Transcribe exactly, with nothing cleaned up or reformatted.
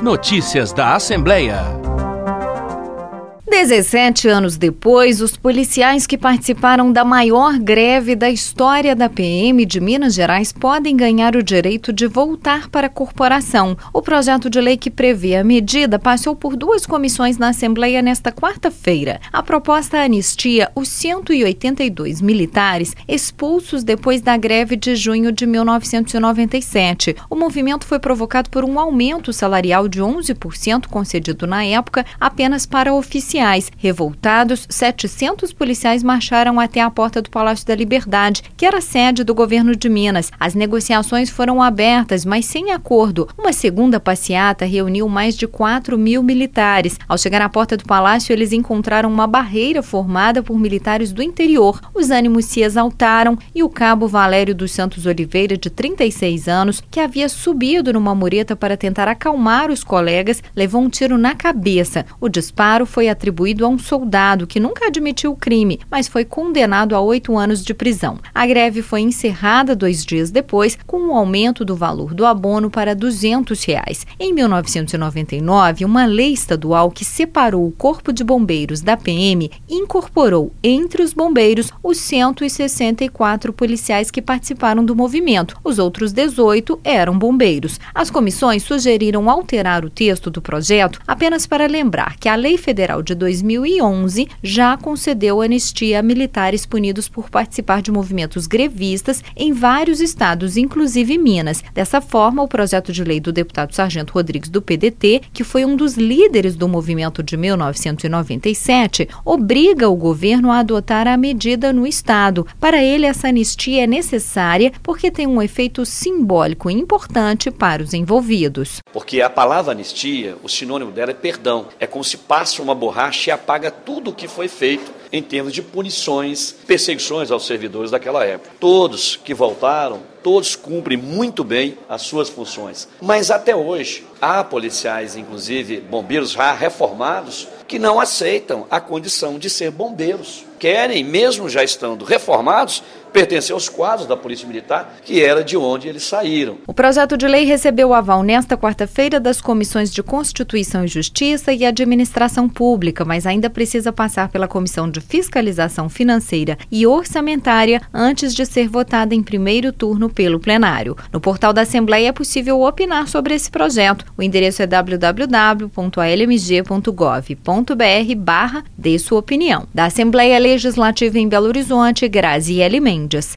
Notícias da Assembleia. dezessete anos depois, os policiais que participaram da maior greve da história da P M de Minas Gerais podem ganhar o direito de voltar para a corporação. O projeto de lei que prevê a medida passou por duas comissões na Assembleia nesta quarta-feira. A proposta anistia os cento e oitenta e dois militares expulsos depois da greve de junho de mil novecentos e noventa e sete. O movimento foi provocado por um aumento salarial de onze por cento concedido na época apenas para oficiais. Revoltados, setecentos policiais marcharam até a porta do Palácio da Liberdade, que era a sede do governo de Minas. As negociações foram abertas, mas sem acordo. Uma segunda passeata reuniu mais de quatro mil militares. Ao chegar à porta do palácio, eles encontraram uma barreira formada por militares do interior. Os ânimos se exaltaram e o cabo Valério dos Santos Oliveira, de trinta e seis anos, que havia subido numa mureta para tentar acalmar os colegas, levou um tiro na cabeça. O disparo foi atribuído atribuído a um soldado que nunca admitiu o crime, mas foi condenado a oito anos de prisão. A greve foi encerrada dois dias depois, com um aumento do valor do abono para duzentos reais. Em mil novecentos e noventa e nove, uma lei estadual que separou o Corpo de Bombeiros da P M incorporou entre os bombeiros os cento e sessenta e quatro policiais que participaram do movimento. Os outros dezoito eram bombeiros. As comissões sugeriram alterar o texto do projeto apenas para lembrar que a Lei Federal de dois mil e onze já concedeu anistia a militares punidos por participar de movimentos grevistas em vários estados, inclusive Minas. Dessa forma, o projeto de lei do deputado Sargento Rodrigues do P D T, que foi um dos líderes do movimento de mil novecentos e noventa e sete, obriga o governo a adotar a medida no estado. Para ele, essa anistia é necessária porque tem um efeito simbólico importante para os envolvidos. Porque a palavra anistia, o sinônimo dela é perdão. É como se passa uma borracha e apaga tudo o que foi feito em termos de punições, perseguições aos servidores daquela época. Todos que voltaram, todos cumprem muito bem as suas funções. Mas até hoje, há policiais, inclusive bombeiros já reformados, que não aceitam a condição de ser bombeiros. Querem, mesmo já estando reformados, pertencer aos quadros da Polícia Militar, que era de onde eles saíram. O projeto de lei recebeu o aval nesta quarta-feira das comissões de Constituição e Justiça e Administração Pública, mas ainda precisa passar pela Comissão de Fiscalização Financeira e Orçamentária antes de ser votada em primeiro turno pelo plenário. No portal da Assembleia é possível opinar sobre esse projeto. O endereço é w w w ponto a l m g ponto gov ponto b r barra dê sua opinião. Da Assembleia Legislativa em Belo Horizonte, Graziele Mendes.